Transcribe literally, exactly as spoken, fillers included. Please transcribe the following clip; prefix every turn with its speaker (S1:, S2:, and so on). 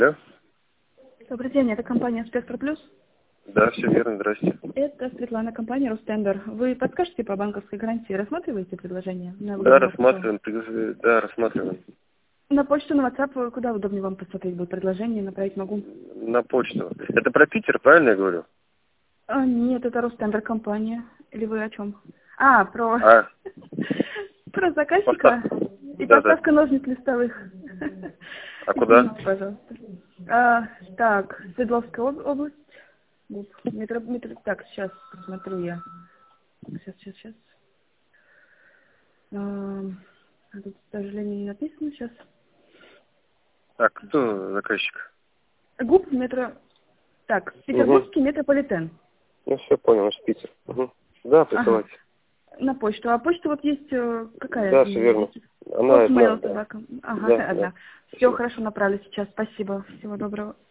S1: Да?
S2: Добрый день, это компания «Спектр Плюс».
S1: Да, все верно, здрасте.
S2: Это Светлана, компания «Ростендер». Вы подскажете по банковской гарантии, рассматриваете предложение? На
S1: Да,
S2: выгодную почту?
S1: рассматриваем, приготовили- да, рассматриваем.
S2: На почту, на WhatsApp, куда удобнее вам посмотреть будет предложение, направить могу?
S1: На почту. Это про Питер, правильно я говорю?
S2: А, нет, это «Ростендер» компания. Или вы о чем? А, про...
S1: А,
S2: Про заказчика
S1: поставка.
S2: и
S1: Да, да.
S2: поставка ножниц листовых.
S1: А куда?
S2: Извините, пожалуйста. А, так, Свердловская об- область. Вот, метро- метро- Так, сейчас посмотрю я. Сейчас, сейчас, сейчас. А, тут, к сожалению, не написано сейчас.
S1: Так, кто заказчик?
S2: ГУП метро... Так,
S1: Угу.
S2: Петербургский метрополитен.
S1: Ну, все понял, наш Питер. Угу. Да,
S2: Ага,
S1: присылайте.
S2: на почту. А почта вот есть э, какая?
S1: Да, все верно. Она одна,
S2: Hotmail
S1: да.
S2: собака. Ага,
S1: Да, да.
S2: одна. Все
S1: Спасибо.
S2: хорошо, направлю сейчас. Спасибо. Всего доброго.